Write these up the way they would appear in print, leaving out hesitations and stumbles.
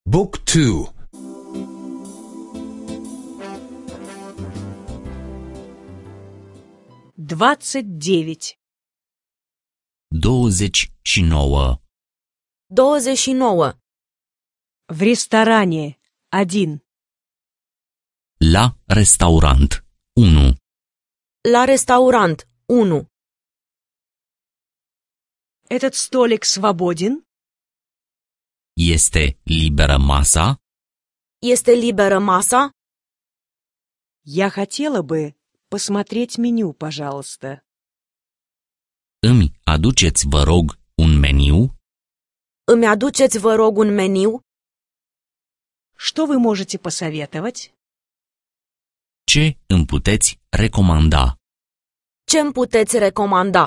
Book 2. 29. 29. 29. В ресторане. 1. La restaurant. 1. La restaurant. 1. Этот столик свободен? Este liberă masa? Este liberă masa? Я хотела бы посмотреть меню, пожалуйста. Îmi aduceți, vă rog, un meniu? Îmi aduceți, vă rog, un meniu? Что вы можете посоветовать? Ce îmi puteți recomanda? Ce îmi puteți recomanda?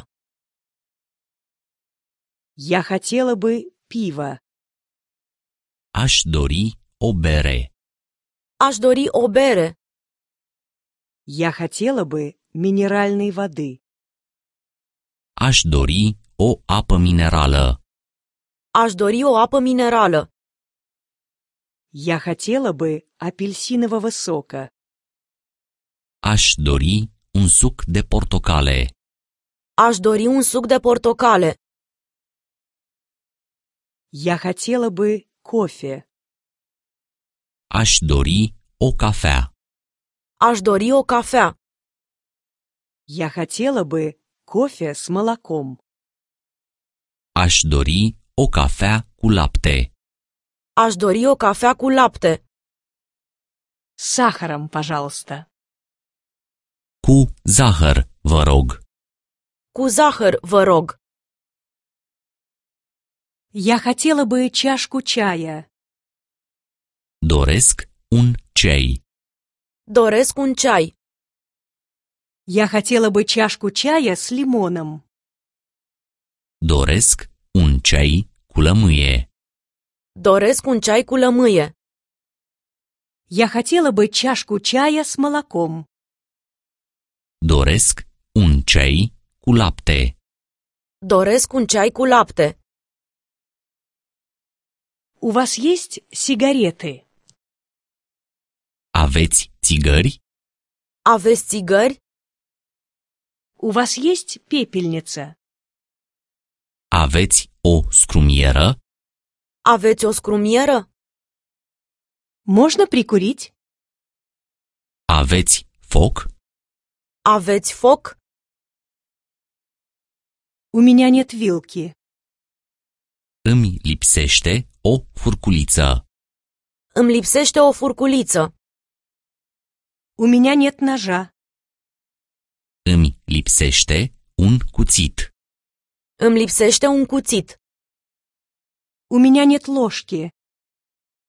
Я хотела бы пиво. Aș dori o bere. Aș dori o bere. Я хотела бы минеральной воды. Aș dori o apă minerală. Aș dori o apă minerală. Я хотела бы апельсинового сока. Aș dori un suc de portocale. Aș dori un suc de portocale. Я хотела бы кофе. Aș dori o cafea. Aș dori o cafea. Я хотела бы кофе с молоком. Aș dori o cafea cu lapte. Aș dori o cafea cu lapte. С сахаром, пожалуйста. Cu zahăr, vă rog. Cu zahăr, vă rog. Я хотела бы чашку чая. Doresc un ceai. Doresc un ceai. Я хотела бы чашку чая с лимоном. Doresc un ceai cu lămâie. Doresc un ceai cu lămâie. Я хотела бы чашку чая с молоком. Doresc un ceai cu lapte. Doresc un ceai cu lapte. У вас есть сигареты? Aveți țigări? Aveți țigări? У вас есть пепельница? Aveți o scrumieră? Aveți o scrumieră? Можно прикурить? Aveți foc? Aveți foc? У меня нет вилки. Îmi lipsește o furculiță. Îmi lipsește o furculiță. У меня нет ножа. Îmi lipsește un cuțit. Îmi lipsește un cuțit. У меня нет ложки.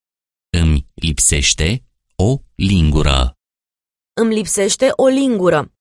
Îmi lipsește o lingură. Îmi lipsește o lingură.